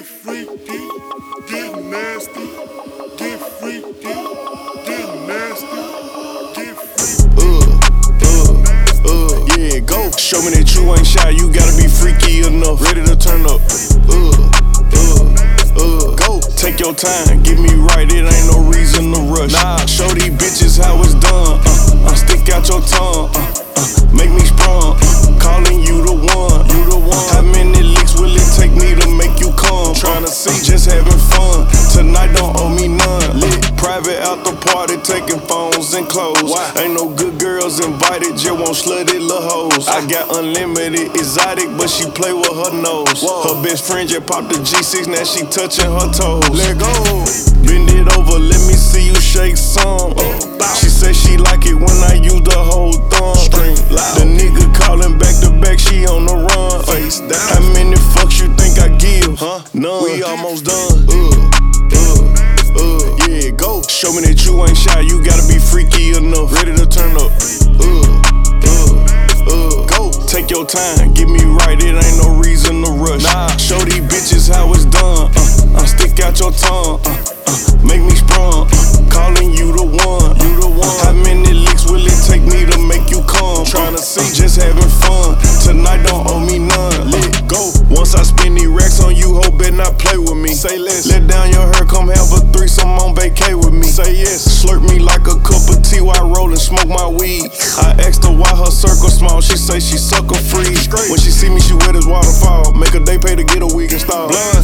get freaky, get nasty, get freaky, get nasty, get freaky. Yeah, go. Show me that you ain't shy, you gotta be freaky enough. Ready to turn up. Go. Take your time, get me right, it ain't no reason to rush. Nah, show these bitches how it's done. Stick out your tongue. Make me sprung. Calling you the one. How many licks will it take me to make you come? Tryna see, just having fun. Tonight don't owe me none. Lit private out the party, taking phones and clothes. Ain't no good girls invited, just want slutty little hoes. I got unlimited exotic, but she play with her nose. Her best friend just popped the G6, now she touching her toes. Let go. Bend it over, let me see you shake some. She said she like it when I use the whole thumb. The nigga calling back to back, she on the run. Face down. How many fucks you think I give? None. We almost done. Yeah, go. Show me that you ain't shy, you gotta be freaky enough. Ready to turn up. Go. Take your time, get me right, it ain't no reason to rush. Nah, show these bitches how it's done. Stick out your tongue. Make me sprung. Calling you the one. How many licks will it take me to make you come? Tryna see, just having fun. Tonight don't owe me none. Let go. Once I spend these racks on you, hope better not play with me. Say less. Let down your hair, come have a threesome on vacay with me. Say yes. Slurp me like a cup of tea while I roll and smoke my weed. I asked her why her circle small, she say she sucker free. When she see me, she wet as waterfall. Make a day pay to get a wig installed. Blonde